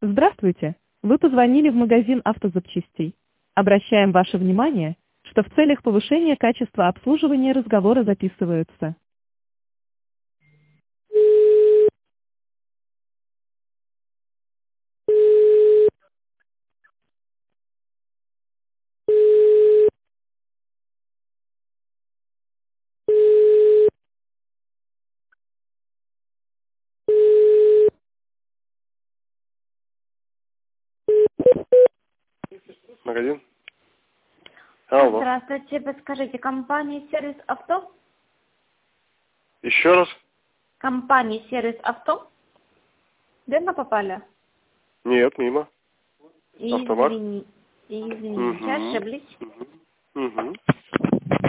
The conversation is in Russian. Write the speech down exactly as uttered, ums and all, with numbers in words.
Здравствуйте! Вы позвонили в магазин автозапчастей. Обращаем ваше внимание, что в целях повышения качества обслуживания разговоры записываются. Магазин? Алло. Здравствуйте, подскажите, компания «Сервис Авто»? Еще раз? Компания «Сервис Авто»? Верно попали? Нет, мимо. Автомат? Извини, извините, Угу. ошиблись. Угу. Угу.